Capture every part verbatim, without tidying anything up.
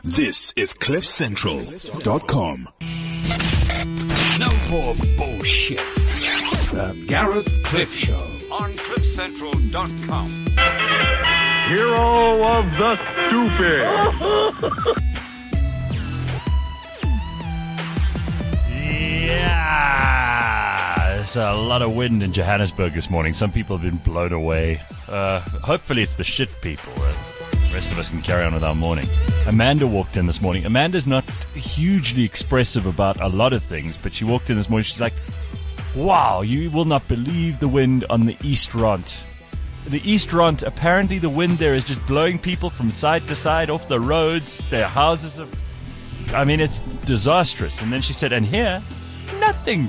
This is cliff central dot com. No more bullshit. The Gareth Cliff Show on cliff central dot com. Hero of the stupid. Yeah, there's a lot of wind in Johannesburg this morning. Some people have been blown away. Uh, hopefully it's the shit people. Uh, the rest of us can carry on with our morning. Amanda walked in this morning. Amanda's not hugely expressive about a lot of things, but she walked in this morning. She's like, wow, you will not believe the wind on the East Rand. The East Rand, apparently the wind there is just blowing people from side to side off the roads. Their houses are... I mean, it's disastrous. And then she said, and here, nothing.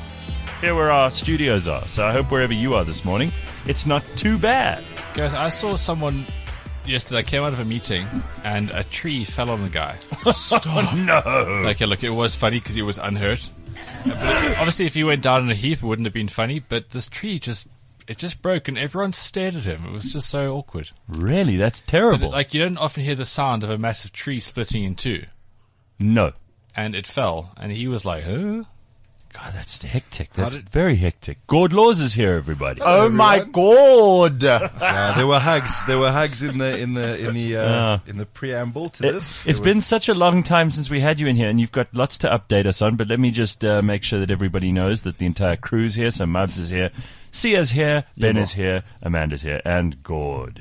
Here where our studios are. So I hope wherever you are this morning, it's not too bad. Gareth, I saw someone yesterday, came out of a meeting, and a tree fell on the guy. Stop. No. Like, look, it was funny because he was unhurt. But it, obviously, if he went down in a heap, it wouldn't have been funny. But this tree just... It just broke, and everyone stared at him. It was just so awkward. Really? That's terrible. But, like, you don't often hear the sound of a massive tree splitting in two. No. And it fell, and he was like, huh? God, that's hectic. That's very hectic. Gord Laws is here, everybody. Oh my God! Yeah, there were hugs. There were hugs in the in the in the uh, Uh, in the preamble to It, this. it's There been was- such a long time since we had you in here, and you've got lots to update us on, but let me just uh, make sure that everybody knows that the entire crew's here. So Mubs is here, Sia's here, Ben is here, Amanda's here, and Gord.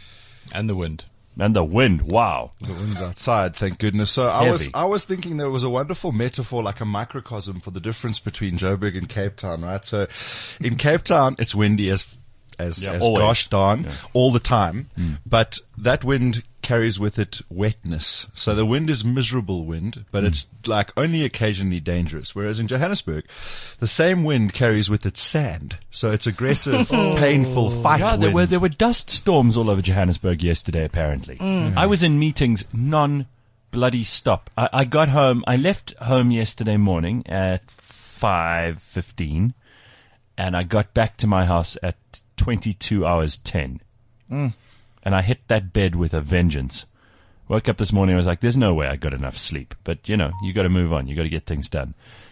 And the wind. And the wind, wow. The wind's outside, thank goodness. So I Heavy. was I was thinking there was a wonderful metaphor, like a microcosm for the difference between Joburg and Cape Town, right? So in Cape Town, it's windy as as, Yeah, as always. gosh darn Yeah. all the time, but that wind carries with it wetness. So the wind is miserable wind, but it's like only occasionally dangerous. Whereas in Johannesburg, the same wind carries with it sand. So it's aggressive, painful fight Yeah, there wind. were there were dust storms all over Johannesburg yesterday. Apparently, I was in meetings non bloody stop. I, I got home. I left home yesterday morning at five fifteen, and I got back to my house at twenty-two hours ten, and I hit that bed with a vengeance. Woke up this morning. I was like, "There's no way I got enough sleep." But you know, you got to move on. You got to get things done.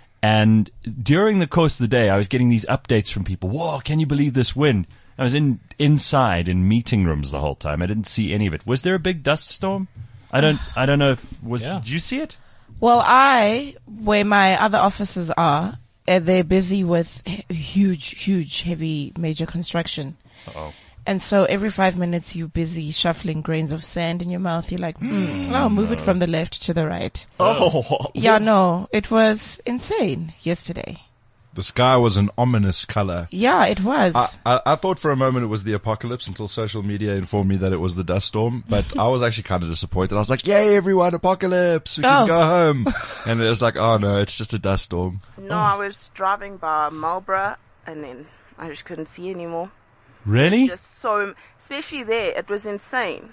And during the course of the day, I was getting these updates from people. Whoa, can you believe this wind? I was in inside in meeting rooms the whole time. I didn't see any of it. Was there a big dust storm? I don't. I don't know if was. Yeah. Did you see it? Well, I, where my other offices are, uh, they're busy with h- huge, huge, heavy, major construction. Uh-oh. And so every five minutes you're busy shuffling grains of sand in your mouth. You're like, mm, oh, move it from the left to the right. Oh, Yeah, no, it was insane yesterday. The sky was an ominous color. Yeah, it was. I, I, I thought for a moment it was the apocalypse until social media informed me that it was the dust storm, but I was actually kind of disappointed. I was like, yay, everyone, apocalypse, we can Oh. go home. And it was like, oh no, it's just a dust storm. No, I was driving by Marlborough and then I just couldn't see anymore. Really? Just so, especially there, it was insane.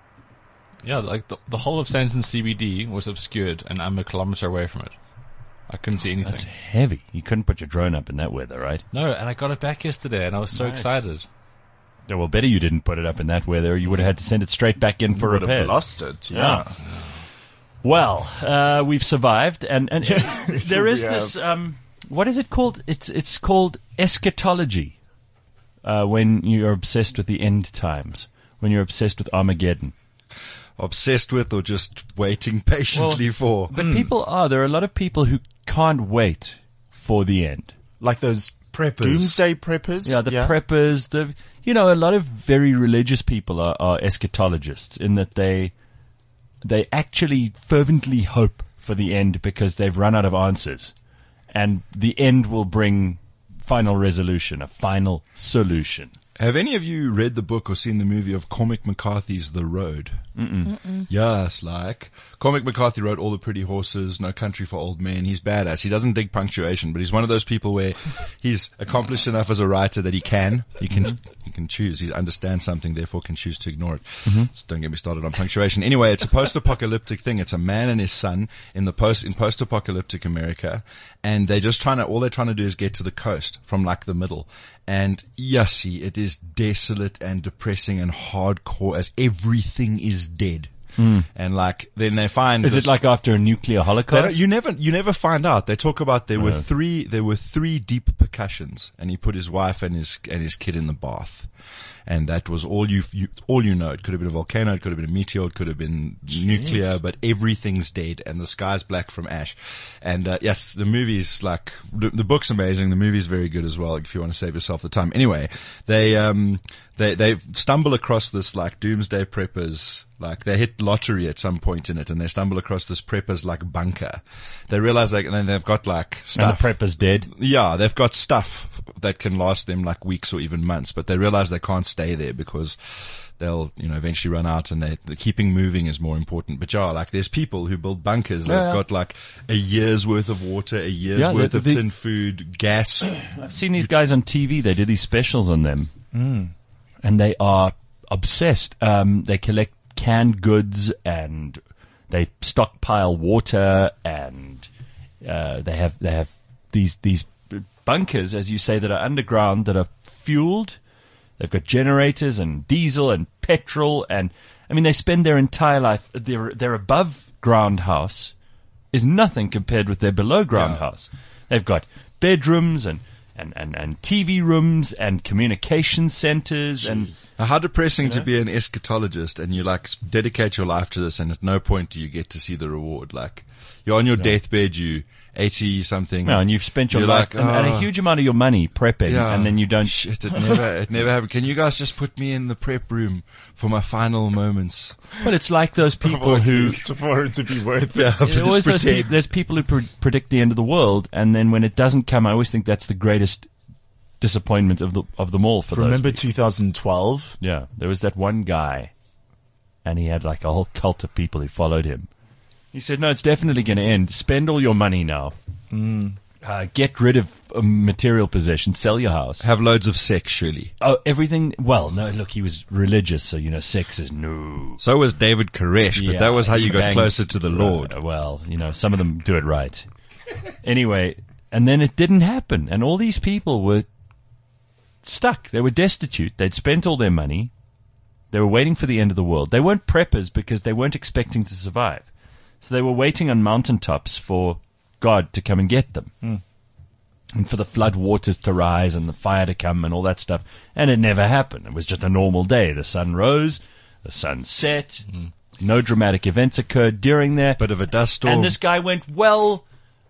Yeah, like the, the whole of Sandton C B D was obscured, and I'm a kilometer away from it. I couldn't see anything. That's heavy. You couldn't put your drone up in that weather, right? No, and I got it back yesterday, and I was so Nice. excited. Yeah, well, better you didn't put it up in that weather. You would have had to send it straight back in for would have repairs. lost it. Yeah. Well, uh, we've survived, and, and there is We this. Um, what is it called? It's it's called eschatology. Uh, when you're obsessed with the end times, when you're obsessed with Armageddon. Obsessed with or just waiting patiently for. But people are. There are a lot of people who can't wait for the end. Like those Preppers. doomsday preppers. Yeah, the preppers, the you know, a lot of very religious people are, are eschatologists in that they they actually fervently hope for the end because they've run out of answers, and the end will bring final resolution, a final solution. Have any of you read the book or seen the movie of Cormac McCarthy's The Road? Mm-mm. Mm-mm. Yes, like Cormac McCarthy wrote All the Pretty Horses, No Country for Old Men. He's badass. He doesn't dig punctuation, but he's one of those people where he's accomplished enough as a writer that he can, he can, he can choose. He understands something, therefore can choose to ignore it. Mm-hmm. So don't get me started on punctuation. Anyway, it's a post-apocalyptic thing. It's a man and his son in the post in post-apocalyptic America, and they're just trying to. All they're trying to do is get to the coast from like the middle. And yussy, it is desolate and depressing and hardcore as everything is dead. And like, then they find. Is this- it like after a nuclear They holocaust? don't- you never, you never find out. They talk about there were No. three, there were three deep percussions, and he put his wife and his and his kid in the bath, and that was all you, you all you know. It could have been a volcano, it could have been a meteor, it could have been nuclear, but everything's dead, and the sky's black from ash. And uh, yes, the movie's like the, the book's amazing. The movie's very good as well. If you want to save yourself the time, anyway, they um they they stumble across this like doomsday preppers. Like they hit lottery at some point in it, and they stumble across this preppers like bunker. They realize like, and then they've got like and stuff. the prepper's dead. Yeah, they've got stuff that can last them like weeks or even months, but they realize they can't stay there because they'll, you know, eventually run out, and they, the keeping moving is more important. But yeah, like there's people who build bunkers. They've Yeah. got like a year's worth of water, a year's Yeah, worth the- of the- tin food, gas. I've seen these guys on T V. They do these specials on them, and they are obsessed. Um, they collect canned goods, and they stockpile water, and uh, they have they have these these bunkers, as you say, that are underground, that are fueled. They've got generators and diesel and petrol, and I mean they spend their entire life. Their their above ground house is nothing compared with their below ground Yeah. house. They've got bedrooms and. And, and, and T V rooms and communication centers and Now, how depressing to be an eschatologist and you like s- dedicate your life to this, and at no point do you get to see the reward. Like you're on your deathbed, you eighty something. no, and you've spent your You're life like, and, and a "Oh." huge amount of your money prepping, Yeah. and then you don't. Shit, it never, it never happened. Can you guys just put me in the prep room for my final moments? But it's like those people Or who. used for it to be worth it. Yeah, There's just always those pretend. peop- there's people who pre- predict the end of the world, and then when it doesn't come, I always think that's the greatest disappointment of the of them all. For Remember those people. twenty twelve? Yeah, there was that one guy, and he had like a whole cult of people who followed him. He said, "No, it's definitely going to end. Spend all your money now. Uh, get rid of uh, material possessions. Sell your house. Have loads of sex, surely. Oh, everything. Well, no, look, he was religious, so you know, sex is no. So was David Koresh, but Yeah, that was how he you got banged- closer to the Lord. Uh, well, you know, some of them do it right. Anyway, and then it didn't happen, and all these people were stuck. They were destitute. They'd spent all their money. They were waiting for the end of the world. They weren't preppers because they weren't expecting to survive. So they were waiting on mountaintops for God to come and get them. And for the flood waters to rise and the fire to come and all that stuff. And it never happened. It was just a normal day. The sun rose, the sun set. No dramatic events occurred during there. Bit of a dust storm. And this guy went, well,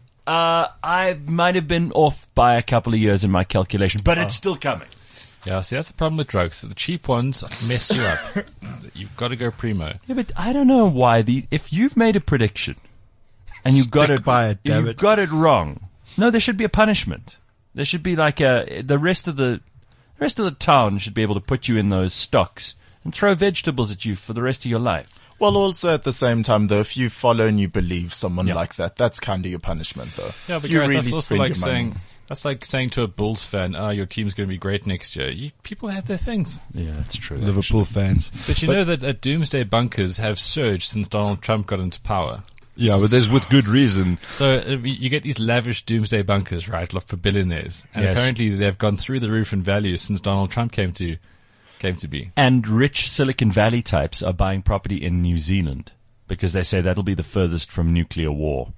uh, I might have been off by a couple of years in my calculation, but it's still coming. Yeah, see, that's the problem with drugs. The cheap ones mess you up. You've got to go primo. Yeah, but I don't know why the if you've made a prediction and you got Stick it, by it, damn you it. got it wrong. No, there should be a punishment. There should be like a the rest of the, the rest of the town should be able to put you in those stocks and throw vegetables at you for the rest of your life. Well, also at the same time, though, if you follow and you believe someone Yeah. like that, that's kind of your punishment, though. Yeah, If but you Gareth, really that's also spend like your money- saying that's like saying to a Bulls fan, "Oh, your team's going to be great next year." You, people have their things, Yeah, that's true. Liverpool fans. but you know that uh, doomsday bunkers have surged since Donald Trump got into power. Yeah, but there's with good reason. So uh, you get these lavish doomsday bunkers, right, like for billionaires, and Yes. apparently they've gone through the roof in value since Donald Trump came to came to be. And rich Silicon Valley types are buying property in New Zealand because they say that'll be the furthest from nuclear war.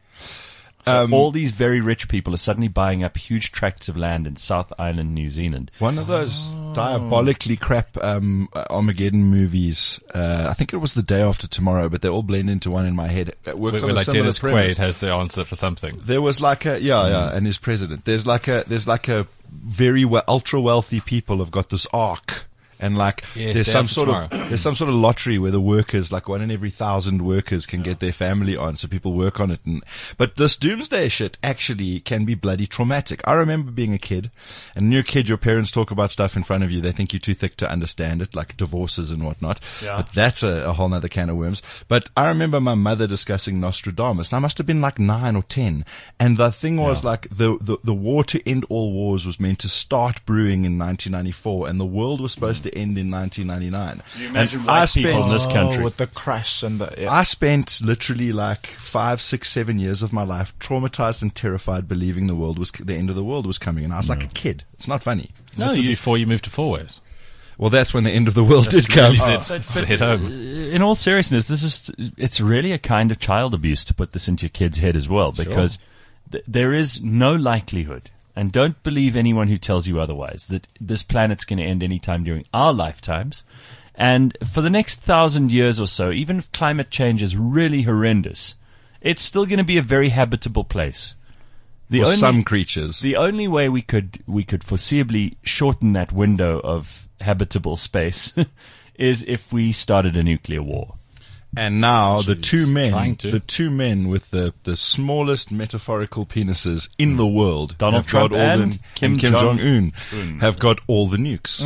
So Um, all these very rich people are suddenly buying up huge tracts of land in South Island, New Zealand. One of those diabolically crap um, Armageddon movies. Uh, I think it was The Day After Tomorrow, but they all blend into one in my head. It worked Where, on where a like similar Dennis premise. Quaid has the answer for something. There was like a yeah yeah, and his president. There's like a there's like a very we- ultra wealthy people have got this arc. And like, Yes, there's Day some After sort Tomorrow. of there's some sort of lottery where the workers, like one in every thousand workers, can get their family on, so people work on it. And but this doomsday shit actually can be bloody traumatic. I remember being a kid, and you're a kid, your parents talk about stuff in front of you. They think you're too thick to understand it, like divorces and whatnot. Yeah. But that's a, a whole nother can of worms. But I remember my mother discussing Nostradamus, and I must have been like nine or ten. And the thing was Yeah. like the, the the war to end all wars was meant to start brewing in nineteen ninety-four, and the world was supposed to end in nineteen ninety-nine. imagine And white I people spent in this country. Oh, with the crash and the... Yeah. I spent literally like five, six, seven years of my life traumatized and terrified, believing the world was the end of the world was coming, and I was like a kid. It's not funny. No, This is you, before you moved to four ways. Well, that's when the end of the world did come. Really Oh. did hit home. In all seriousness, this is it's really a kind of child abuse to put this into your kid's head as well, because th- there is no likelihood, and don't believe anyone who tells you otherwise, that this planet's going to end anytime during our lifetimes. And for the next thousand years or so, even if climate change is really horrendous, it's still going to be a very habitable place. The For only, some creatures. the only way we could we could foreseeably shorten that window of habitable space is if we started a nuclear war. And now the two trying men, to. the two men with the, the smallest metaphorical penises in the world, Donald have Trump got all and the, Kim and Kim Jong- Jong Un have got all the nukes.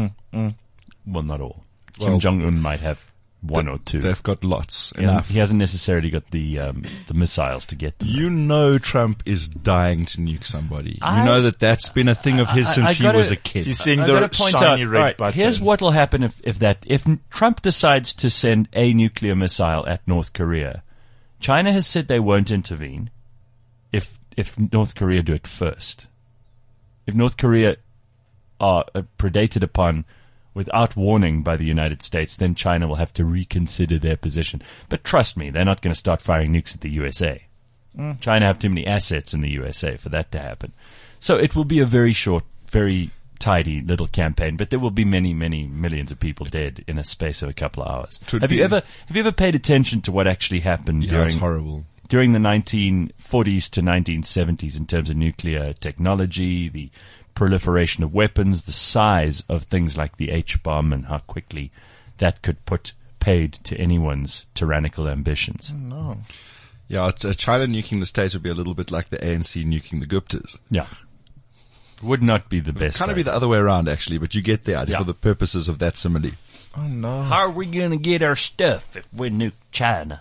Well, not all. Well, Kim Jong Un might have one or two. They've got lots. He hasn't, Enough. he hasn't necessarily got the um, the missiles to get them. You know Trump is dying to nuke somebody. I- you know that that's been a thing of his I- since I he gotta- was a kid. He's seeing I the gotta point shiny out, red right, button. here's what will happen if, if that if n- Trump decides to send a nuclear missile at North Korea. China has said they won't intervene if if North Korea do it first. If North Korea are uh, predated upon without warning by the United States, then China will have to reconsider their position. But trust me, they're not going to start firing nukes at the U S A. China have too many assets in the U S A for that to happen. So it will be a very short, very tidy little campaign, but there will be many, many millions of people dead in a space of a couple of hours. It would Have be- you ever have you ever paid attention to what actually happened yeah, during it's horrible. during the nineteen forties to nineteen seventies in terms of nuclear technology, the proliferation of weapons, the size of things like the H-bomb, and how quickly that could put paid to anyone's tyrannical ambitions? No. Yeah, it's, uh, China nuking the States would be a little bit like the A N C nuking the Guptas. Yeah. Would not be the best. Kind of way. be the other way around, actually, but you get the idea Yeah. for the purposes of that simile. Oh no. How are we going to get our stuff if we nuke China?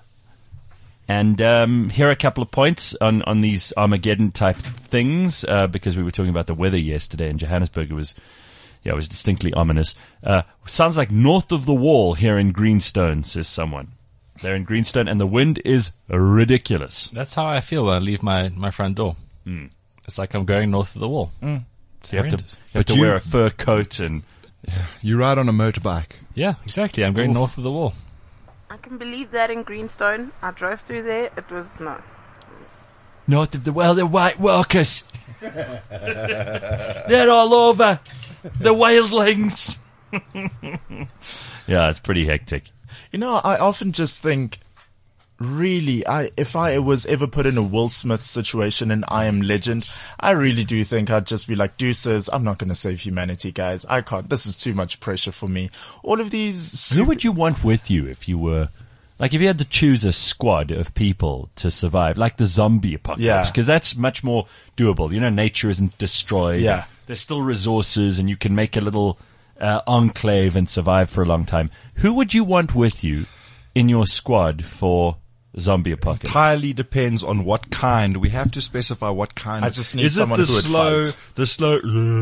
And um, here are a couple of points on, on these Armageddon-type things, uh, because we were talking about the weather yesterday in Johannesburg. It was, yeah, it was distinctly ominous. Uh, sounds like north of the wall here in Greenstone, says someone. They're in Greenstone, and the wind is ridiculous. That's how I feel when I leave my, my front door. Mm. It's like I'm going north of the wall. It's You have to, horrendous. you have But to you- wear a fur coat and... You ride on a motorbike. Yeah, exactly. I'm going north of the wall. I can believe that in Greenstone. I drove through there. It was no. North of the well, the white walkers. They're all over. The wildlings. Yeah, it's pretty hectic. You know, I often just think, really, I if I was ever put in a Will Smith situation in I Am Legend, I really do think I'd just be like, deuces, I'm not going to save humanity, guys. I can't. This is too much pressure for me. All of these... Who super- would you want with you if you were, like, if you had to choose a squad of people to survive, like the zombie apocalypse? Yeah. Because that's much more doable. You know, nature isn't destroyed. Yeah. There's still resources, and you can make a little uh, enclave and survive for a long time. Who would you want with you in your squad for zombie apocalypse? Entirely depends on what kind. We have to specify what kind. I just need Is someone it the who would slow, fight. the slow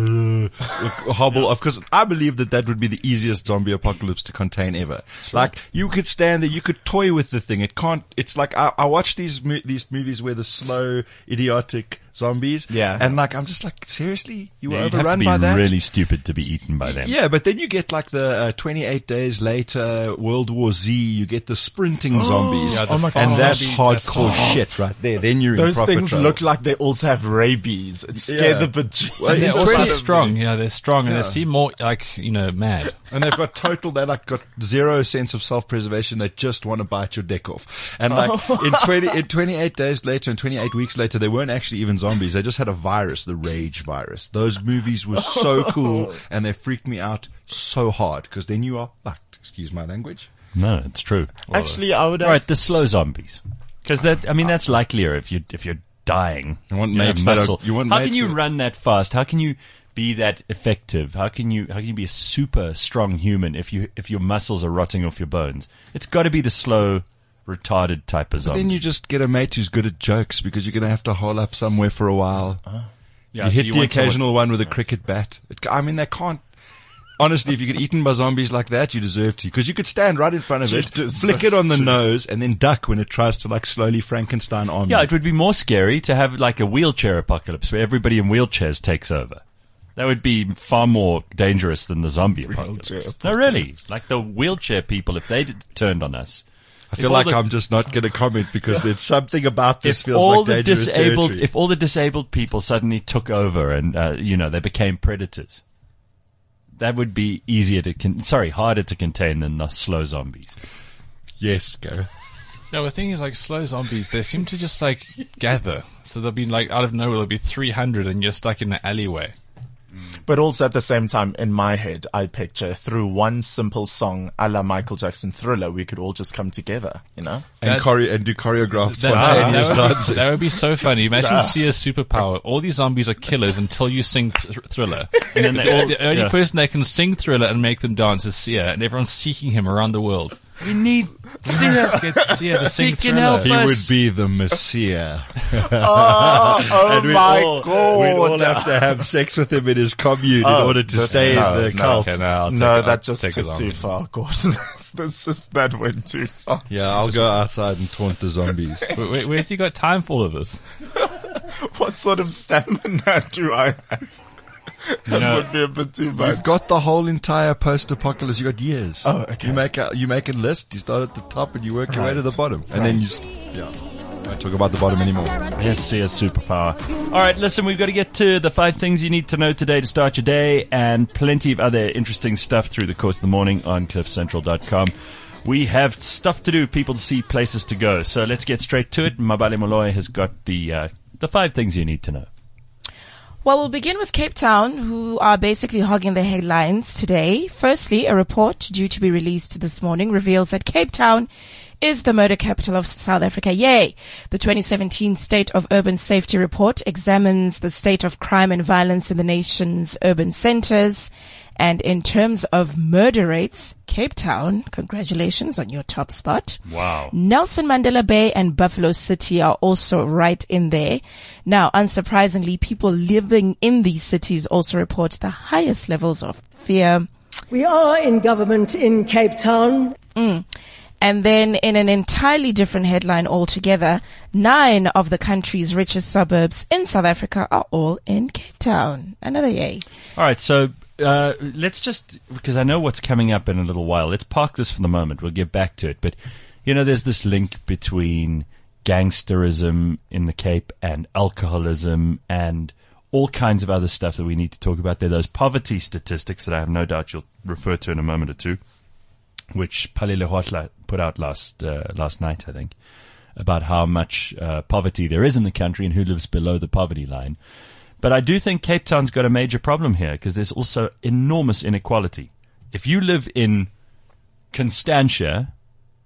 uh, hobble of? Because I believe that that would be the easiest zombie apocalypse to contain ever. Like you could stand there, you could toy with the thing. It can't. It's like I, I watch these mo- these movies where the slow, idiotic zombies. Yeah. and like I'm just like, seriously, you were Yeah, you'd have to overrun be by that. really stupid to be eaten by them. Yeah, but then you get like the uh, twenty-eight days later World War Z. You get the sprinting zombies, Yeah, the Oh my and God. that's Zombies. hardcore shit right there. Then you're in Those proper things trouble. look like they also have rabies. It scared Yeah. the bejesus. Well, And they're it's also twenty strong. Yeah, they're strong, and Yeah. they seem more like, you know, mad. And they've got total, they like got zero sense of self-preservation. They just want to bite your dick off. And like in twenty, in twenty-eight days later and twenty-eight weeks later, they weren't actually even zombies. They just had a virus, the rage virus. Those movies were so cool and they freaked me out so hard because then you are fucked. Excuse my language. No, it's true. Actually, I would have... Right, the slow zombies. Because that, I mean, that's likelier if you if you're dying. You want You have mates that are- muscle. you want How mates can you that- run that fast? How can you be that effective? How can you how can you be a super strong human if you if your muscles are rotting off your bones? It's got to be the slow, retarded type of zombie. Then you just get a mate who's good at jokes because you're going to have to hole up somewhere for a while. yeah, you so hit you the want someone- occasional one with a cricket bat. It, I mean, they can't. Honestly, if you get eaten by zombies like that, you deserve to. Because you could stand right in front of You it, deserve flick it on the to. nose, and then duck when it tries to like slowly Frankenstein on Yeah, you. it would be more scary to have like a wheelchair apocalypse where everybody in wheelchairs takes over. That would be far more dangerous than the zombie apocalypse. Wheelchair No, really. apocalypse. Like the wheelchair people, if they did, turned on us. I feel like I'm just not going to comment because there's something about this If feels all like the dangerous disabled, territory. if all the disabled people suddenly took over and, uh, you know, they became predators, that would be easier to, con- sorry, harder to contain than the slow zombies. Yes, Gareth. No, the thing is, like, slow zombies, they seem to just, like, gather. So they'll be, like, out of nowhere, there'll be three hundred and you're stuck in an alleyway. But also at the same time, in my head, I picture through one simple song, a la Michael Jackson Thriller, we could all just come together, you know? And, That- chore- and do choreographed That, spontaneous that, would be, dancing. that would be so funny. Imagine Sia's superpower. All these zombies are killers until you sing th- Thriller. And then the, they all, the only yeah. person that can sing Thriller and make them dance is Sia, and everyone's seeking him around the world. We need Sia. Get Sia to sing He can Thriller. help He us. would be the Messiah. Oh, oh and we'd my all, God. We'd all have to have sex with him in his commune in Oh, order to this- stay no, in the no. cult. Okay, now I'll take No, it. that I'll just take took it too on. far, Gordon. this is, that went too far. Yeah, I'll go outside and taunt the zombies. Wait, wait, where's he got time for all of this? What sort of stamina do I have? That know, would be a bit too much. You've got the whole entire post-apocalypse. You got years. Oh, okay. You make a you make a list. You start at the top and you work your way to the bottom, and then you s- yeah. Don't talk about the bottom anymore. Yes, Sia's superpower. All right, listen, we've got to get to the five things you need to know today to start your day, and plenty of other interesting stuff through the course of the morning on cliff central dot com. We have stuff to do, people to see, places to go. So let's get straight to it. Mabale Molloy has got the uh, the five things you need to know. Well, we'll begin with Cape Town, who are basically hogging the headlines today. Firstly, a report due to be released this morning reveals that Cape Town is the murder capital of South Africa. Yay! The twenty seventeen State of Urban Safety Report examines the state of crime and violence in the nation's urban centers. And in terms of murder rates, Cape Town, congratulations on your top spot. Wow. Nelson Mandela Bay and Buffalo City are also right in there. Now, unsurprisingly, people living in these cities also report the highest levels of fear. We are in government in Cape Town. Mm. And then in an entirely different headline altogether, nine of the country's richest suburbs in South Africa are all in Cape Town. Another yay. All right, so uh, let's just, because I know what's coming up in a little while, let's park this for the moment. We'll get back to it. But, you know, there's this link between gangsterism in the Cape and alcoholism and all kinds of other stuff that we need to talk about. There are those poverty statistics that I have no doubt you'll refer to in a moment or two, which Palile Hoatla put out last uh, last night, I think, about how much uh, poverty there is in the country and who lives below the poverty line. But I do think Cape Town's got a major problem here because there's also enormous inequality. If you live in Constantia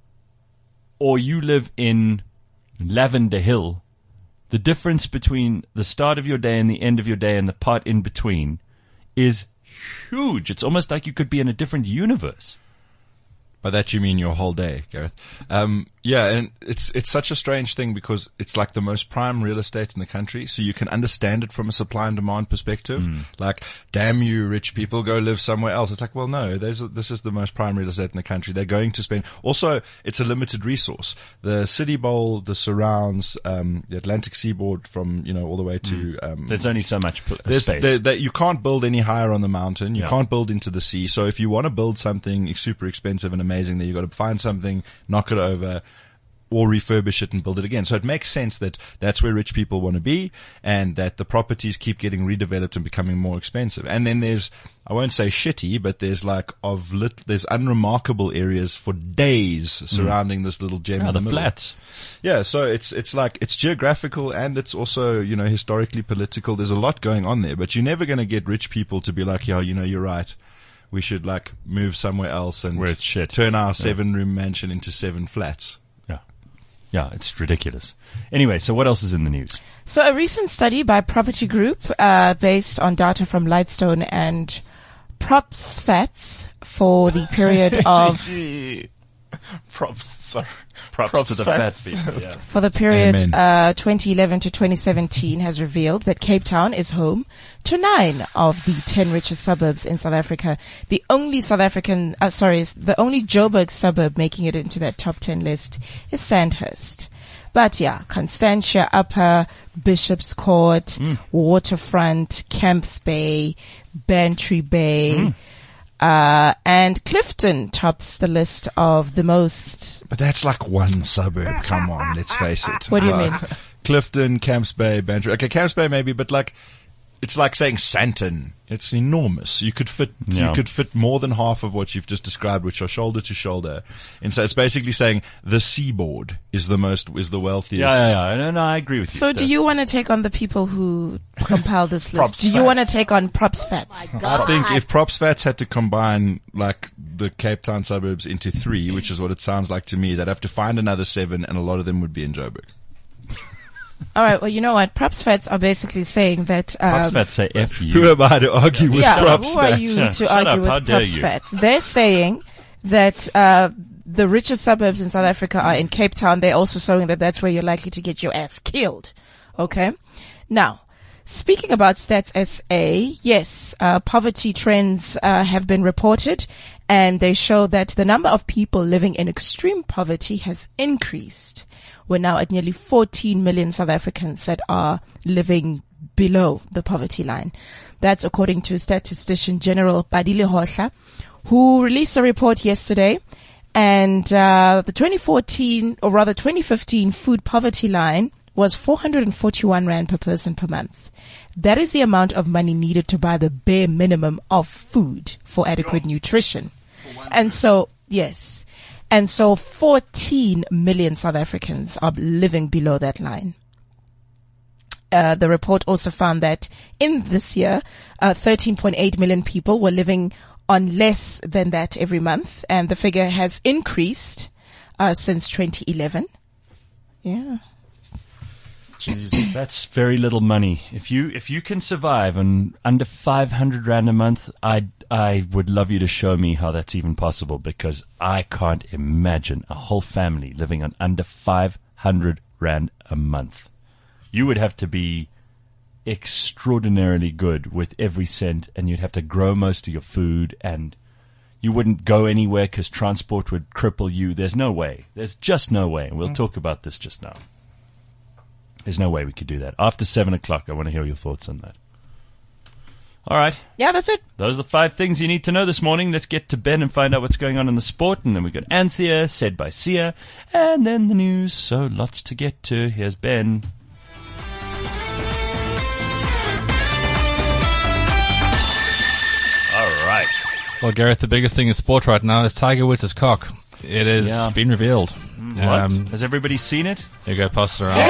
or you live in Lavender Hill, the difference between the start of your day and the end of your day and the part in between is huge. It's almost like you could be in a different universe. By that you mean your whole day, Gareth. Um, yeah, and it's it's such a strange thing because it's like the most prime real estate in the country, so you can understand it from a supply and demand perspective. Mm. Like, damn you, rich people, go live somewhere else. It's like, well, no, there's a, this is the most prime real estate in the country. They're going to spend. Also, it's a limited resource. The City Bowl, the surrounds, um, the Atlantic Seaboard, from you know all the way to. Mm. Um, There's only so much pl- There's, space. there, there, you can't build any higher on the mountain. You Yeah. can't build into the sea. So if you want to build something super expensive and amazing, then you've got to find something, knock it over, or refurbish it and build it again. So it makes sense that that's where rich people want to be and that the properties keep getting redeveloped and becoming more expensive. And then there's, I won't say shitty, but there's like of lit, there's unremarkable areas for days surrounding mm. this little gem. Yeah, in the, the middle. flats. Yeah, so it's it's like it's geographical and it's also, you know, historically political. There's a lot going on there, but you're never going to get rich people to be like, yeah, you know, you're right. We should like move somewhere else and Where it's shit. turn our Yeah. seven room mansion into seven flats. Yeah. Yeah, it's ridiculous. Anyway, so what else is in the news? So a recent study by Property Group, uh, based on data from Lightstone and PropSfats for the period of Props, sorry. Props, Props to the fats. fat people. Yeah. for the period Amen. uh, twenty eleven to twenty seventeen has revealed that Cape Town is home to nine of the ten richest suburbs in South Africa. The only South African, uh, sorry, the only Joburg suburb making it into that top ten list is Sandhurst. But yeah, Constantia Upper, Bishop's Court, mm. Waterfront, Camps Bay, Bantry Bay, mm. uh, and Clifton tops the list of the most. But that's like one suburb. Come on, let's face it. What do you like, mean? Clifton, Camps Bay, Bantry. Okay, Camps Bay maybe, but like, it's like saying Santon. It's enormous. You could fit, Yeah. you could fit more than half of what you've just described, which are shoulder to shoulder. And so it's basically saying the seaboard is the most, is the wealthiest. Yeah, yeah, yeah. No, no, I agree with you. So do you want to take on the people who compile this list? Props Do you want to Fats. take on Props Fats? I think if Props Fats had to combine like the Cape Town suburbs into three, which is what it sounds like to me, they'd have to find another seven, and a lot of them would be in Joburg. All right. Well, you know what? Props Fats are basically saying that. Um, Props Fats say F you. Who am I to argue with yeah, Props who are Fats? you Yeah, to shut argue up, with how dare Props you. Fats? They're saying that uh, the richest suburbs in South Africa are in Cape Town. They're also showing that that's where you're likely to get your ass killed. Okay. Now, speaking about Stats S A, yes, uh, poverty trends uh, have been reported, and they show that the number of people living in extreme poverty has increased. We're now at nearly fourteen million South Africans that are living below the poverty line. That's according to statistician General Badile Hohla, who released a report yesterday. And uh, the twenty fourteen, or rather twenty fifteen, food poverty line was four hundred forty-one rand per person per month. That is the amount of money needed to buy the bare minimum of food for adequate nutrition. And so, yes. And so fourteen million South Africans are living below that line. Uh, the report also found that in this year, uh, thirteen point eight million people were living on less than that every month. And the figure has increased, uh, since twenty eleven. Yeah. Jesus. That's very little money. If you if you can survive on under five hundred rand a month, I I would love you to show me how that's even possible, because I can't imagine a whole family living on under five hundred rand a month. You would have to be extraordinarily good with every cent, and you'd have to grow most of your food, and you wouldn't go anywhere because transport would cripple you. There's no way. There's just no way. And we'll mm. talk about this just now. There's no way we could do that. After seven o'clock, I want to hear your thoughts on that. All right. Yeah, that's it. Those are the five things you need to know this morning. Let's get to Ben and find out what's going on in the sport. And then we've got Anthea, said by Sia, and then the news. So lots to get to. Here's Ben. All right. Well, Gareth, the biggest thing in sport right now is Tiger Woods' cock. It has Yeah. been revealed. What? Um, Has everybody seen it? There you go, pass it around.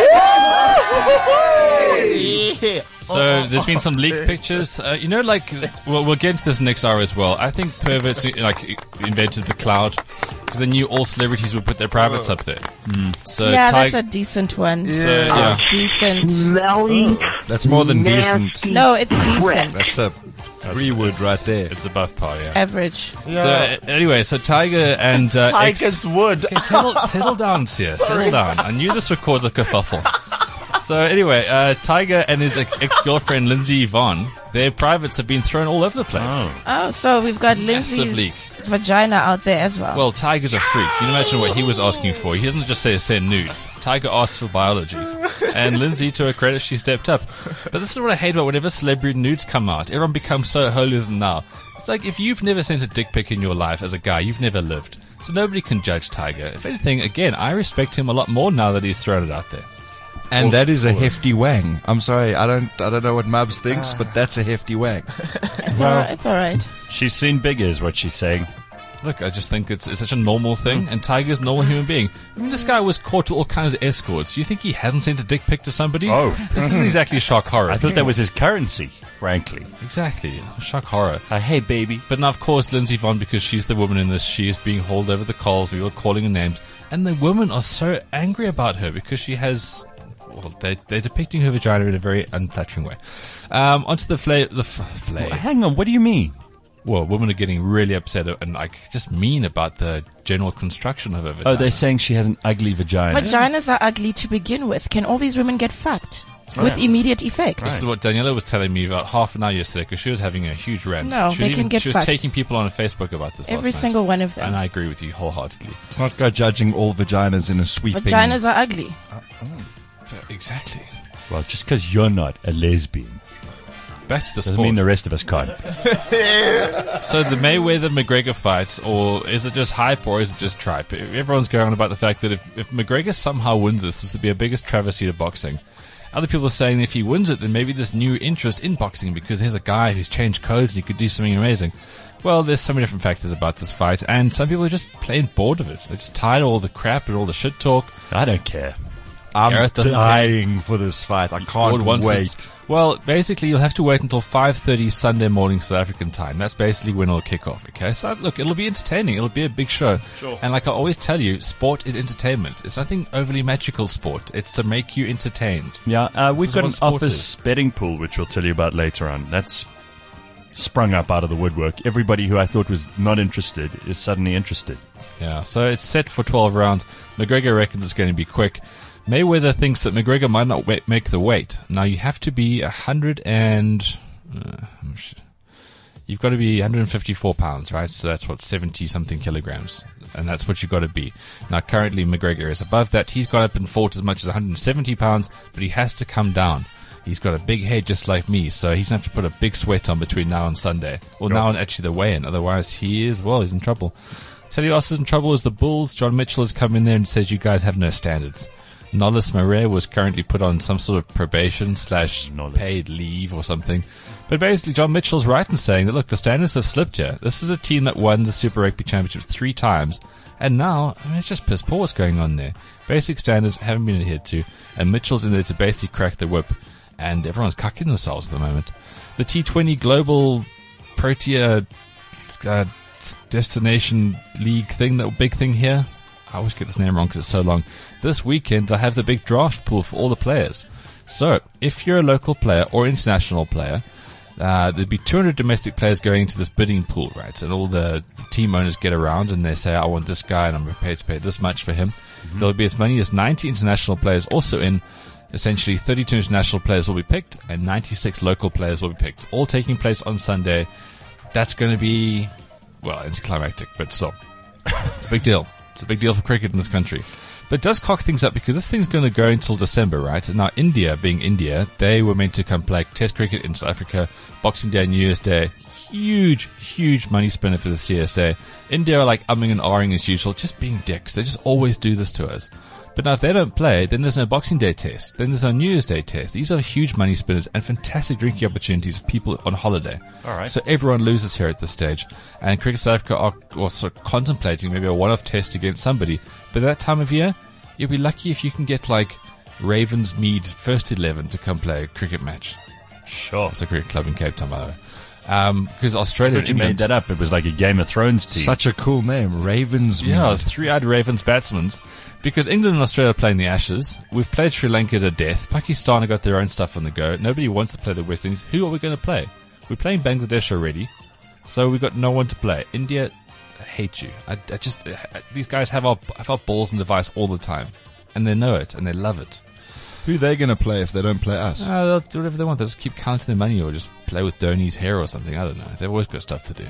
So there's been some leaked pictures. Uh, you know, like, well, we'll get into this next hour as well. I think perverts like invented the cloud because they knew all celebrities would put their privates up there. Mm. So yeah, Tig- that's a decent one. So, yeah. It's decent. That's more than decent. No, it's decent. That's a three wood right there. It's above par, yeah. Average. So uh, anyway, so Tiger and uh, Tiger's ex- wood. Okay, settle, settle down, Sia. Settle down. I knew this would cause a kerfuffle. So anyway, uh, Tiger and his ex-girlfriend Lindsay Vonn, their privates have been thrown all over the place. Oh. Oh, so we've got Massive Lindsay's vagina out there as well. Well, Tiger's a freak. You can imagine what he was asking for. He doesn't just say send nudes. Tiger asked for biology. And Lindsay, to her credit, she stepped up. But this is what I hate about whenever celebrity nudes come out. Everyone becomes so holier than thou. It's like if you've never sent a dick pic in your life as a guy, you've never lived. So nobody can judge Tiger. If anything, again, I respect him a lot more now that he's thrown it out there. And Or- that is a or- hefty wang. I'm sorry, I don't, I don't know what Mubs thinks, but that's a hefty wang. it's all right. It's all right. She's seen bigger, is what she's saying. Look, I just think it's, it's such a normal thing, and Tiger's a normal human being. I mean, this guy was caught to all kinds of escorts. You think he hasn't sent a dick pic to somebody? Oh. This isn't exactly shock horror. I thought that was his currency, frankly. Exactly. Shock horror. Uh, hey, baby. But now, of course, Lindsay Vonn, because she's the woman in this, she is being hauled over the coals. We were calling her names. And the women are so angry about her because she has... Well, they're, they're depicting her vagina in a very unflattering way. Um, onto the flay... The f- flay. Hang on, what do you mean? Well, women are getting really upset and, like, just mean about the general construction of her vagina. Oh, they're saying she has an ugly vagina. Vaginas are ugly to begin with. Can all these women get fucked? with immediate effect. This is what Daniela was telling me about half an hour yesterday because she was having a huge rant. No, she they was can get She was fucked. taking people on Facebook about this Every last night. single one of them. And I agree with you wholeheartedly. Let's not go judging all vaginas in a sweeping. Vaginas are ugly. Exactly. Well, just because you're not a lesbian Back to the doesn't sport. mean the rest of us can't. So the Mayweather-McGregor fight, or is it just hype, or is it just tripe? Everyone's going on about the fact that if, if McGregor somehow wins this, this would be a biggest travesty to boxing. Other people are saying that if he wins it, then maybe there's new interest in boxing because there's a guy who's changed codes and he could do something amazing. Well, there's so many different factors about this fight, and some people are just plain bored of it. They're just tired of all the crap and all the shit talk. I don't care. I'm Gareth doesn't dying for this fight. I can't Lord wants wait. it. Well, basically, you'll have to wait until five thirty Sunday morning South African time. That's basically when it'll kick off, okay? So, look, it'll be entertaining. It'll be a big show. Sure. And like I always tell you, sport is entertainment. It's nothing overly magical sport. It's to make you entertained. Yeah, uh, we've is got what an sport office betting pool, which we'll tell you about later on. That's sprung up out of the woodwork. Everybody who I thought was not interested is suddenly interested. Yeah, so it's set for twelve rounds. McGregor reckons it's going to be quick. Mayweather thinks that McGregor might not wa- make the weight. Now, you have to be a hundred and... Uh, you've got to be one hundred fifty-four pounds, right? So that's what, seventy-something kilograms. And that's what you've got to be. Now, currently, McGregor is above that. He's got up and fought as much as one hundred seventy pounds, but he has to come down. He's got a big head just like me, so he's going to have to put a big sweat on between now and Sunday. Well, now and actually the weigh-in. Otherwise, he is, well, he's in trouble. Tell you who else is in trouble is the Bulls. John Mitchell has come in there and says you guys have no standards. Nollis Marais was currently put on some sort of probation slash paid leave or something. But basically, John Mitchell's right in saying that, look, the standards have slipped here. This is a team that won the Super Rugby Championship three times. And now, I mean, it's just piss poor what's going on there. Basic standards haven't been adhered to. And Mitchell's in there to basically crack the whip. And everyone's cucking themselves at the moment. The T twenty Global Protea uh, Destination League thing, that big thing here. I always get this name wrong because it's so long. This weekend, they'll have the big draft pool for all the players. So, if you're a local player or international player, uh, there'd be two hundred domestic players going into this bidding pool, right? And all the team owners get around and they say, I want this guy and I'm prepared to pay this much for him. Mm-hmm. There'll be as many as ninety international players also in. Essentially, thirty-two international players will be picked and ninety-six local players will be picked. All taking place on Sunday. That's going to be, well, anticlimactic, but still. It's a big deal. It's a big deal for cricket in this country. But it does cock things up because this thing's going to go until December, right? And now, India, being India, they were meant to come play Test cricket in South Africa, Boxing Day, New Year's Day. Huge, huge money spinner for the C S A. India are like umming and ahhing as usual, just being dicks. They just always do this to us. But now if they don't play, then there's no Boxing Day test. Then there's no New Year's Day test. These are huge money spinners and fantastic drinking opportunities for people on holiday. All right. So everyone loses here at this stage. And Cricket South Africa are also contemplating maybe a one-off test against somebody. But at that time of year, you'll be lucky if you can get like Ravensmead first eleven to come play a cricket match. Sure. It's a cricket club in Cape Town, by the way. Um, because Australia, I thought you made that up. It was like a Game of Thrones team. Such a cool name, Ravens. Yeah, three-eyed Ravens batsmen. Because England and Australia are playing the Ashes. We've played Sri Lanka to death. Pakistan have got their own stuff on the go. Nobody wants to play the West Indies. Who are we going to play? We're playing Bangladesh already. So we've got no one to play. India, I hate you. I, I just, I, these guys have our, have our balls and device all the time. And they know it, and they love it. Who are they going to play if they don't play us? Uh, they'll do whatever they want. They'll just keep counting their money or just play with Dhoni's hair or something. I don't know. They've always got stuff to do.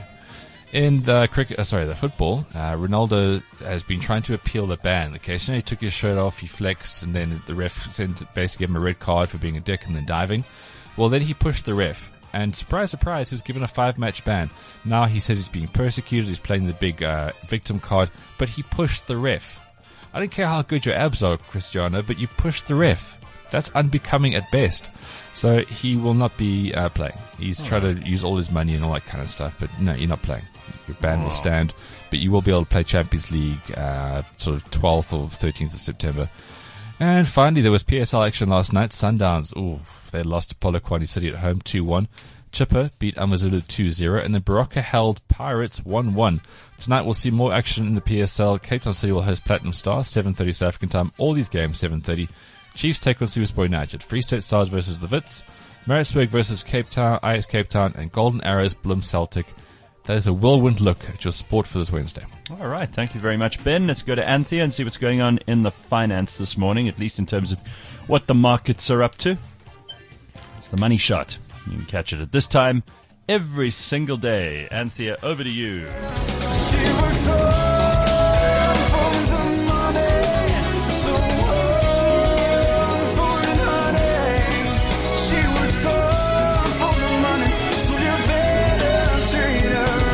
In the cricket, uh, sorry, the football, uh, Ronaldo has been trying to appeal the ban. Okay, so he took his shirt off, he flexed, and then the ref sent, basically gave him a red card for being a dick and then diving. Well, then he pushed the ref. And surprise, surprise, he was given a five-match ban. Now he says he's being persecuted, he's playing the big uh, victim card, but he pushed the ref. I don't care how good your abs are, Cristiano, but you pushed the ref. That's unbecoming at best. So he will not be uh, playing. He's oh. trying to use all his money and all that kind of stuff, but no, you're not playing. Your ban oh. will stand, but you will be able to play Champions League uh, sort of twelfth or thirteenth of September. And finally, there was P S L action last night. Sundowns, ooh, they lost to Polokwane City at home two one. Chipper beat Amazulu two zero, and then Baroka held Pirates one one. Tonight we'll see more action in the P S L. Cape Town City will host Platinum Stars, seven thirty South African time. All these games, seven thirty. Chiefs take on Supersport United. Free State Stars versus the Wits. Maritzburg versus Cape Town, I S Cape Town, and Golden Arrows, Bloem Celtic. That is a whirlwind look at your sport for this Wednesday. All right. Thank you very much, Ben. Let's go to Anthea and see what's going on in the finance this morning, at least in terms of what the markets are up to. It's the Money Shot. You can catch it at this time every single day. Anthea, over to you. She works hard for the money, so hard for the honey. She works hard for the money, so you better treat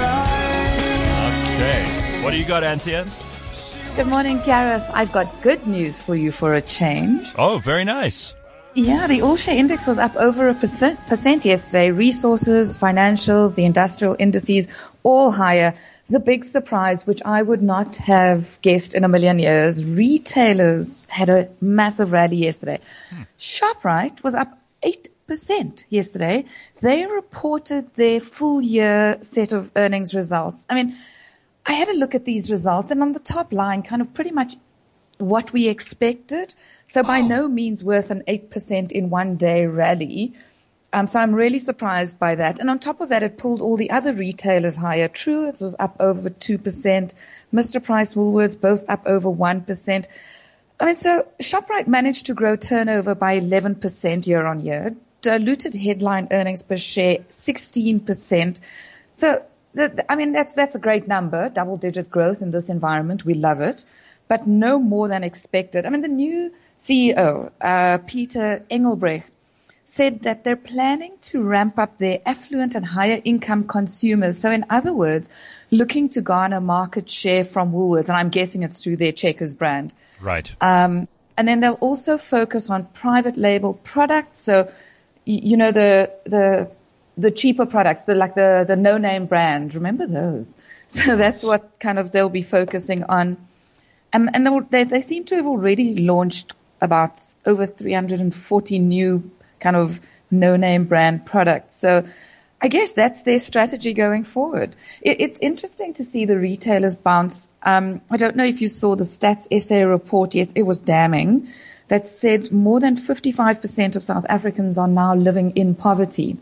her right. Okay. What do you got, Anthea? Good morning, Gareth. I've got good news for you for a change. Oh, very nice. Yeah, the all-share index was up over a percent, percent yesterday. Resources, financials, the industrial indices, all higher. The big surprise, which I would not have guessed in a million years, retailers had a massive rally yesterday. Hmm. ShopRite was up eight percent yesterday. They reported their full year set of earnings results. I mean, I had a look at these results, and on the top line, kind of pretty much what we expected. So by oh. no means worth an eight percent in one day rally. Um, so I'm really surprised by that. And on top of that, it pulled all the other retailers higher. Truworths was up over two percent. Mister Price, Woolworths, both up over one percent. I mean, so ShopRite managed to grow turnover by eleven percent year on year. Diluted headline earnings per share, sixteen percent. So, the, the, I mean, that's, that's a great number, double digit growth in this environment. We love it, but no more than expected. I mean, the new C E O, uh, Peter Engelbrecht, said that they're planning to ramp up their affluent and higher income consumers. So in other words, looking to garner market share from Woolworths, and I'm guessing it's through their Checkers brand. Right. Um, and then they'll also focus on private label products. So, you, you know, the, the, the cheaper products, the, like the, the no-name brand. Remember those? So that's what kind of they'll be focusing on. Um, and they, they seem to have already launched about over three hundred forty new kind of no-name brand products. So I guess that's their strategy going forward. It, it's interesting to see the retailers bounce. Um, I don't know if you saw the Stats S A report. Yes, it was damning. That said more than fifty-five percent of South Africans are now living in poverty.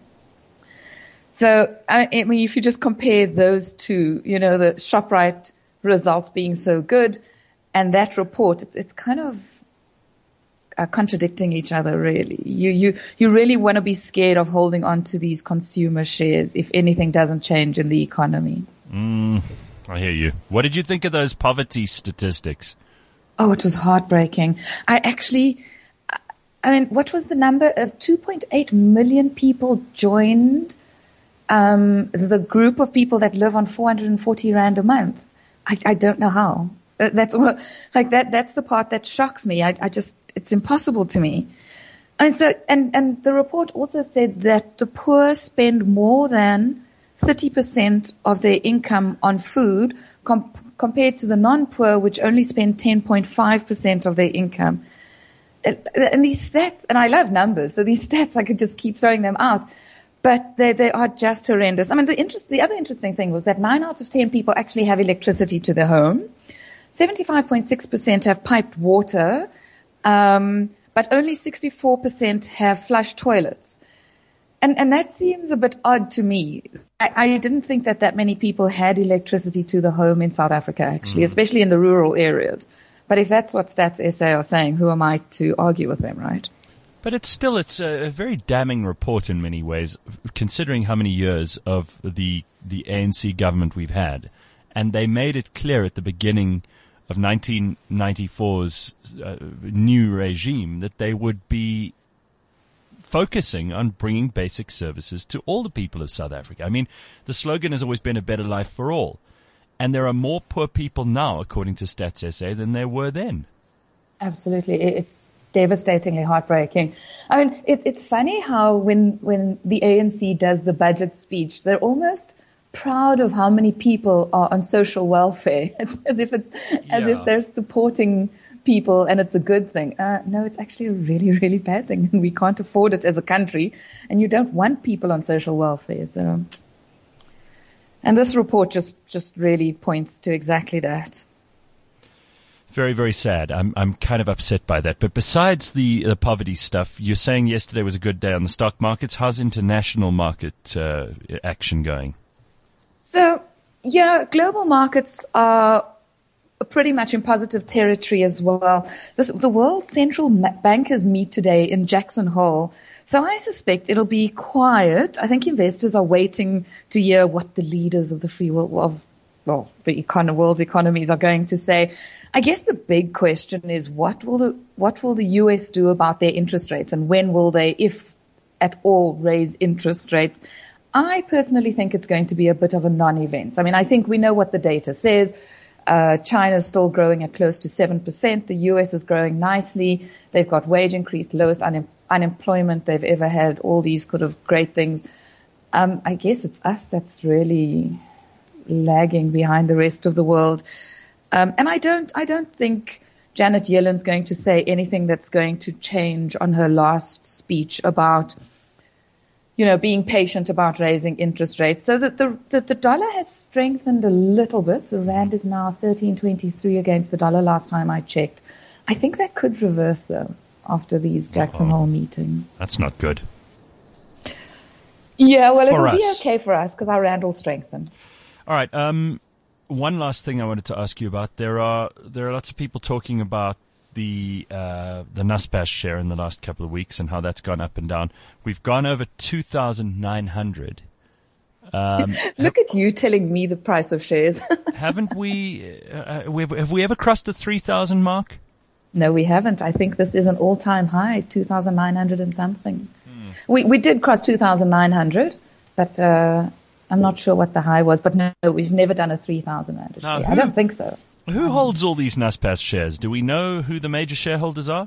So, I mean, if you just compare those two, you know, the ShopRite results being so good and that report, it's, it's kind of uh, contradicting each other, really. You, you, you really want to be scared of holding on to these consumer shares if anything doesn't change in the economy. Mm, I hear you. What did you think of those poverty statistics? Oh, it was heartbreaking. I actually, I mean, what was the number of two point eight million people joined Um, the group of people that live on four hundred forty rand a month. I, I don't know how. That's all, like that, that's the part that shocks me. I, I just, it's impossible to me. And so, and, and the report also said that the poor spend more than thirty percent of their income on food com- compared to the non-poor, which only spend ten point five percent of their income. And, and these stats, and I love numbers, so these stats, I could just keep throwing them out. But they, they are just horrendous. I mean, the interest, the other interesting thing was that nine out of ten people actually have electricity to their home. seventy-five point six percent have piped water, um, but only sixty-four percent have flush toilets. And, and that seems a bit odd to me. I, I didn't think that that many people had electricity to the home in South Africa, actually, mm. especially in the rural areas. But if that's what Stats S A are saying, who am I to argue with them, right? But it's still, it's a, a very damning report in many ways, considering how many years of the the A N C government we've had. And they made it clear at the beginning of nineteen ninety-four's uh, new regime that they would be focusing on bringing basic services to all the people of South Africa. I mean, the slogan has always been a better life for all. And there are more poor people now, according to Stats S A, than there were then. Absolutely. It's devastatingly heartbreaking. I mean, it, it's funny how when, when the A N C does the budget speech, they're almost proud of how many people are on social welfare, as if it's, as Yeah. if they're supporting people and it's a good thing. Uh, no, it's actually a really, really bad thing. We can't afford it as a country, and you don't want people on social welfare. So, and this report just, just really points to exactly that. Very, very sad. I'm I'm kind of upset by that. But besides the, the poverty stuff, you're saying yesterday was a good day on the stock markets. How's international market uh, action going? So, yeah, global markets are pretty much in positive territory as well. This, the World Central Bankers meet today in Jackson Hole. So I suspect it'll be quiet. I think investors are waiting to hear what the leaders of the free world, of, well, the econ- world's economies are going to say. I guess the big question is what will the, what will the U S do about their interest rates, and when will they, if at all, raise interest rates? I personally think it's going to be a bit of a non-event. I mean, I think we know what the data says. Uh, China's still growing at close to seven percent. The U S is growing nicely. They've got wage increase, lowest un- unemployment they've ever had, all these kind of great things. Um, I guess it's us that's really lagging behind the rest of the world. Um, and I don't, I don't think Janet Yellen's going to say anything that's going to change on her last speech about, you know, being patient about raising interest rates. So that the, the, the dollar has strengthened a little bit. The rand is now thirteen twenty-three against the dollar last time I checked. I think that could reverse though after these Jackson Hole meetings. That's not good. Yeah, well, For it'll us. be okay for us because our rand will strengthen. All right. Um, one last thing I wanted to ask you about. There are there are lots of people talking about the uh, the Naspers share in the last couple of weeks and how that's gone up and down. We've gone over two thousand nine hundred. Um, Look at you telling me the price of shares. haven't we, uh, we? Have we ever crossed the three thousand mark? No, we haven't. I think this is an all-time high, two thousand nine hundred and something. Hmm. We we did cross two thousand nine hundred, but uh, I'm not sure what the high was. But no, we've never done a three thousand nine hundred. Now, share. who- I don't think so. Who holds all these Naspers shares? Do we know who the major shareholders are?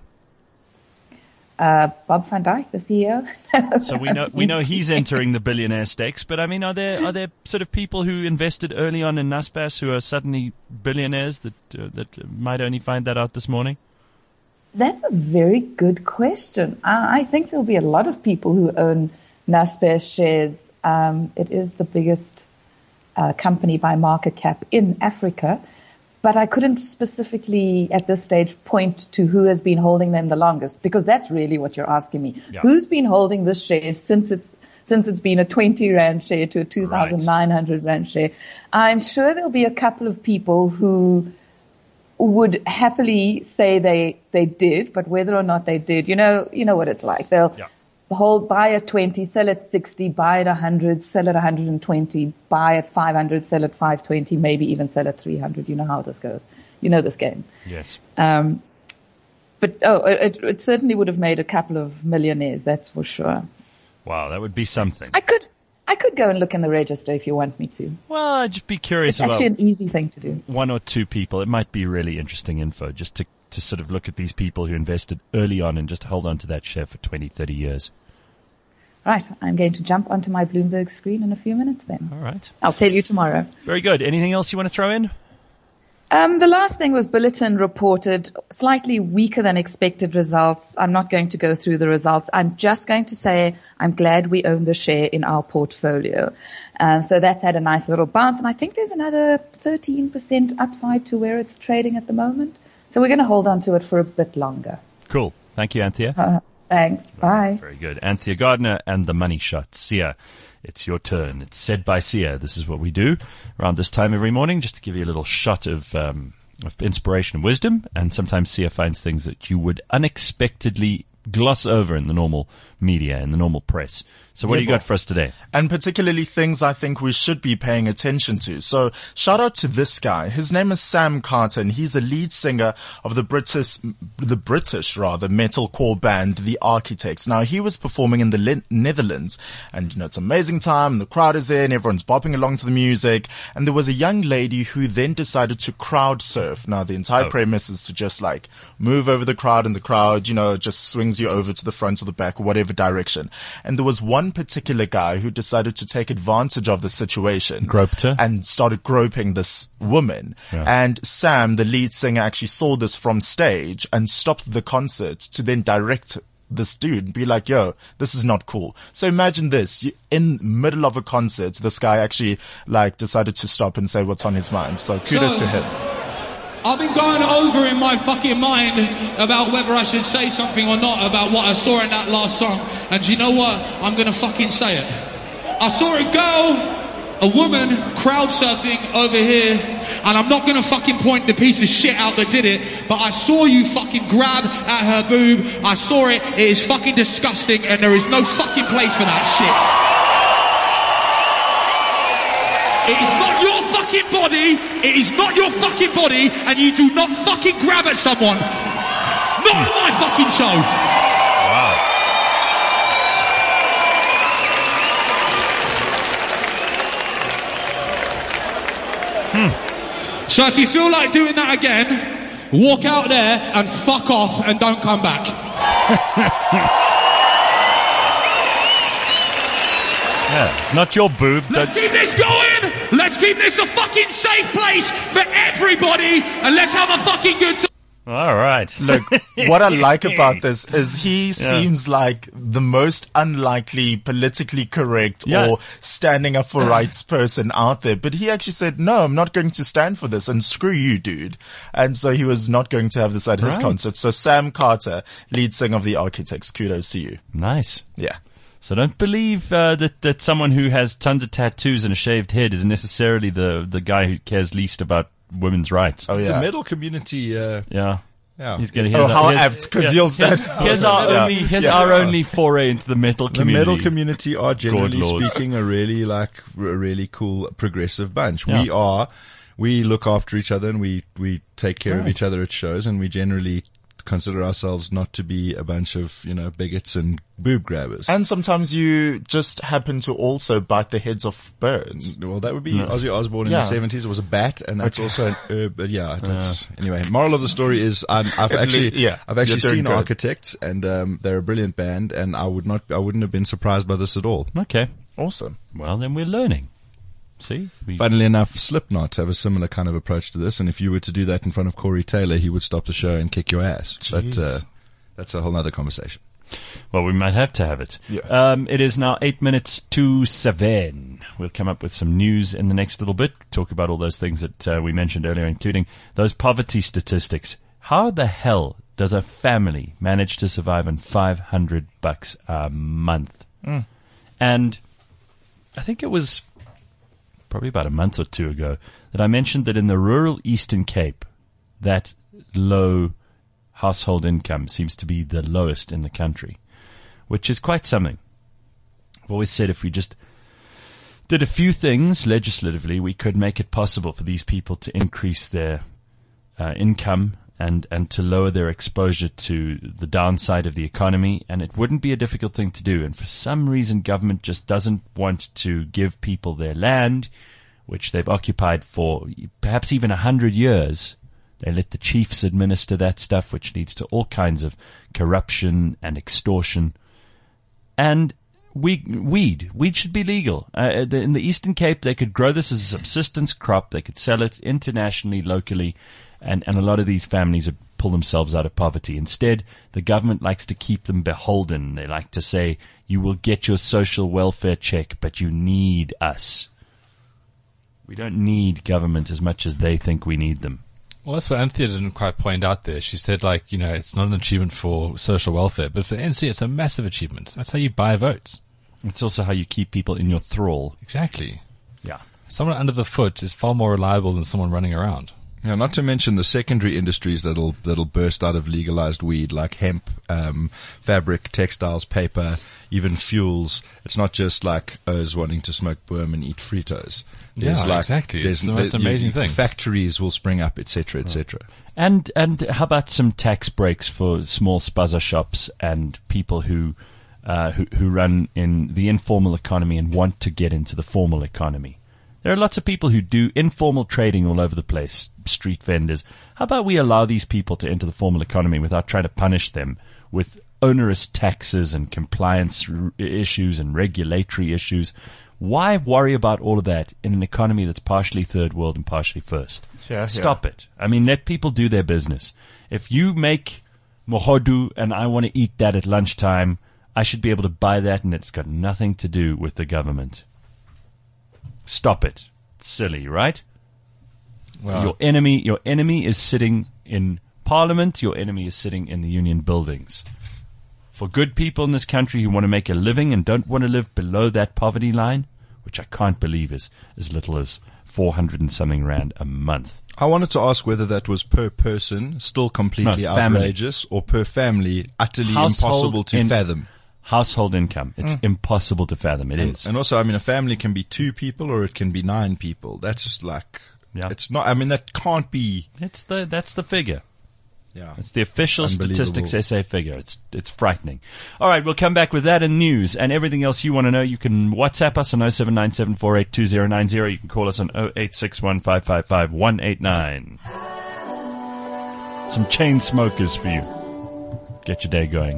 Uh, Bob van Dijk, the C E O. So we know we know he's entering the billionaire stakes. But I mean, are there are there sort of people who invested early on in Naspers who are suddenly billionaires that uh, that might only find that out this morning? That's a very good question. I, I think there'll be a lot of people who own Naspers shares. Um, it is the biggest uh, company by market cap in Africa. But I couldn't specifically at this stage point to who has been holding them the longest, because that's really what you're asking me. Yeah. Who's been holding this share since it's since it's been a twenty rand share to a two thousand nine hundred rand share? I'm sure there'll be a couple of people who would happily say they they did, but whether or not they did, you know, you know what it's like. They'll Yeah. hold, buy at twenty, sell at sixty, buy at one hundred, sell at one hundred twenty, buy at five hundred, sell at five twenty, maybe even sell at three hundred. You know how this goes. You know this game. Yes. Um, but oh, it, it certainly would have made a couple of millionaires, that's for sure. Wow, that would be something. I could, I could go and look in the register if you want me to. Well, I'd just be curious It's about actually an easy thing to do. one or two people. It might be really interesting info just to, to sort of look at these people who invested early on and just hold on to that share for twenty, thirty years. Right, I'm going to jump onto my Bloomberg screen in a few minutes then. All right. I'll tell you tomorrow. Very good. Anything else you want to throw in? Um, the last thing was Bulletin reported slightly weaker than expected results. I'm not going to go through the results. I'm just going to say I'm glad we own the share in our portfolio. Um, so that's had a nice little bounce. And I think there's another thirteen percent upside to where it's trading at the moment. So we're going to hold on to it for a bit longer. Cool. Thank you, Anthea. Uh, thanks. Bye. Very good. Anthea Gardner and the Money Shot. Sia, it's your turn. It's said by Sia. This is what we do around this time every morning, just to give you a little shot of, um, of inspiration and wisdom. And sometimes Sia finds things that you would unexpectedly gloss over in the normal media, in the normal press. So what Yeah, do you got Bob. for us today? And particularly things I think we should be paying attention to. So shout out to this guy. His name is Sam Carter, and he's the lead singer of the British, the British rather, metalcore band, The Architects. Now he was performing in the Le- Netherlands, and you know, it's an amazing time, and the crowd is there, and everyone's bopping along to the music. And there was a young lady who then decided to crowd surf. Now the entire Oh. premise is to just like move over the crowd, and the crowd, you know, just swings you over to the front or the back or whatever direction. And there was one particular guy who decided to take advantage of the situation. Groped her? And started groping this woman. Yeah. And Sam, the lead singer, actually saw this from stage and stopped the concert to then direct this dude and be like, yo, this is not cool. So imagine this, you, in middle of a concert, this guy actually like decided to stop and say what's on his mind. So kudos So- to him. I've been going over in my fucking mind about whether I should say something or not about what I saw in that last song. And do you know what? I'm going to fucking say it. I saw a girl a woman crowd surfing over here, and I'm not gonna fucking point the piece of shit out that did it, but I saw you fucking grab at her boob. I saw it. It is fucking disgusting, and there is no fucking place for that shit. It is not your fucking body. It is not your fucking body, and you do not fucking grab at someone. Not on my fucking show. Wow. Hmm. So if you feel like doing that again, walk out there and fuck off and don't come back. Yeah, it's not your boob. Let's Don't- keep this going. Let's keep this a fucking safe place for everybody, and let's have a fucking good time. All right. Look, what I like about this is he seems like the most unlikely politically correct Yeah. or standing up for rights person out there. But he actually said, no, I'm not going to stand for this, and screw you, dude. And so he was not going to have this at his Right. concert. So Sam Carter, lead singer of the Architects, kudos to you. Nice. Yeah. So don't believe uh, that that someone who has tons of tattoos and a shaved head is necessarily the the guy who cares least about women's rights. Oh, The yeah. metal community, uh, Yeah. yeah. He's gonna. Oh, here's how our- here's- apt, 'cause yeah, you'll here's- stand- Here's our Yeah. only. Here's Yeah. our only foray into the metal The community. metal community are generally God laws. speaking a really like a really cool progressive bunch. Yeah. We are, we look after each other and we we take care of Right. each other at shows, and we generally consider ourselves not to be a bunch of, you know, bigots and boob grabbers. And sometimes you just happen to also bite the heads off birds. Well, that would be No. Ozzy Osbourne in Yeah. the seventies. It was a bat, and that's Okay. also an herb. But yeah, that's, anyway. Moral of the story is, I'm, I've At actually, lea- yeah, I've actually you're doing seen good. Architects, and um, they're a brilliant band, and I would not, I wouldn't have been surprised by this at all. Okay. Awesome. Well, then we're learning. See. We, Funnily enough, Slipknot have a similar kind of approach to this, and if you were to do that in front of Corey Taylor, he would stop the show and kick your ass. But Jeez. uh, that's a whole nother conversation. Well, we might have to have it. Yeah. Um, it is now eight minutes to seven. We'll come up with some news in the next little bit. Talk about all those things that uh, we mentioned earlier, including those poverty statistics. How the hell does a family manage to survive on five hundred bucks a month? Mm. And I think it was probably about a month or two ago that I mentioned that in the rural Eastern Cape, that low household income seems to be the lowest in the country, which is quite something. I've always said if we just did a few things legislatively, we could make it possible for these people to increase their uh, income and, and to lower their exposure to the downside of the economy, and it wouldn't be a difficult thing to do. And for some reason, government just doesn't want to give people their land, which they've occupied for perhaps even a hundred years. They let the chiefs administer that stuff, which leads to all kinds of corruption and extortion. And we, weed, weed should be legal. Uh, in the Eastern Cape, they could grow this as a subsistence crop. They could sell it internationally, locally, and, and a lot of these families would pull themselves out of poverty. Instead, the government likes to keep them beholden. They like to say, you will get your social welfare check, but you need us. We don't need government as much as they think we need them. Well, that's what Anthea didn't quite point out there. She said, like, you know, it's not an achievement for social welfare, but for the N C, it's a massive achievement. That's how you buy votes. It's also how you keep people in your thrall. Exactly. Yeah. Someone under the foot is far more reliable than someone running around. Yeah, not to mention the secondary industries that'll that'll burst out of legalized weed, like hemp, um, fabric, textiles, paper, even fuels. It's not just like O's wanting to smoke boom and eat Fritos. There's Yeah, like, exactly. There's It's the most you- amazing you- thing. Factories will spring up, et cetera, et cetera. And and how about some tax breaks for small spaza shops and people who uh, who who run in the informal economy and want to get into the formal economy? There are lots of people who do informal trading all over the place, street vendors. How about we allow these people to enter the formal economy without trying to punish them with onerous taxes and compliance r- issues and regulatory issues? Why worry about all of that in an economy that's partially third world and partially first? Yeah, Stop it. I mean, let people do their business. If you make mohodu and I want to eat that at lunchtime, I should be able to buy that, and it's got nothing to do with the government. Stop it. It's silly, right? Well, your it's- enemy, your enemy is sitting in Parliament. Your enemy is sitting in the union buildings. For good people in this country who want to make a living and don't want to live below that poverty line, which I can't believe is as little as four hundred and something rand a month. I wanted to ask whether that was per person, still completely No, family. outrageous, or per family, utterly Household impossible to in- fathom. Household income. It's Mm. impossible to fathom. It and, is. and also, I mean, a family can be two people or it can be nine people. That's like, Yeah. it's not, I mean, that can't be. It's the, that's the figure. Yeah. It's the official Unbelievable. Statistics S A figure. It's it's frightening. All right, we'll come back with that and news and everything else you want to know. You can WhatsApp us on oh seven nine seven four eight two oh nine oh. You can call us on oh eight six one five five five one eight nine. Some chain smokers for you. Get your day going.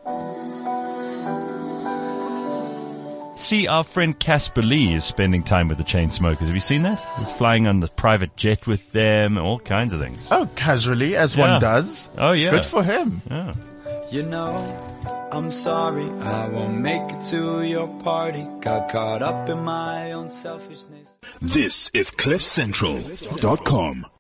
See, our friend Casper Lee is spending time with the chain smokers. Have you seen that? He's flying on the private jet with them, all kinds of things. Oh, casually, as Yeah. one does. Oh, yeah. Good for him. Yeah. You know, I'm sorry, I won't make it to your party. Got caught up in my own selfishness. This is cliff central dot com.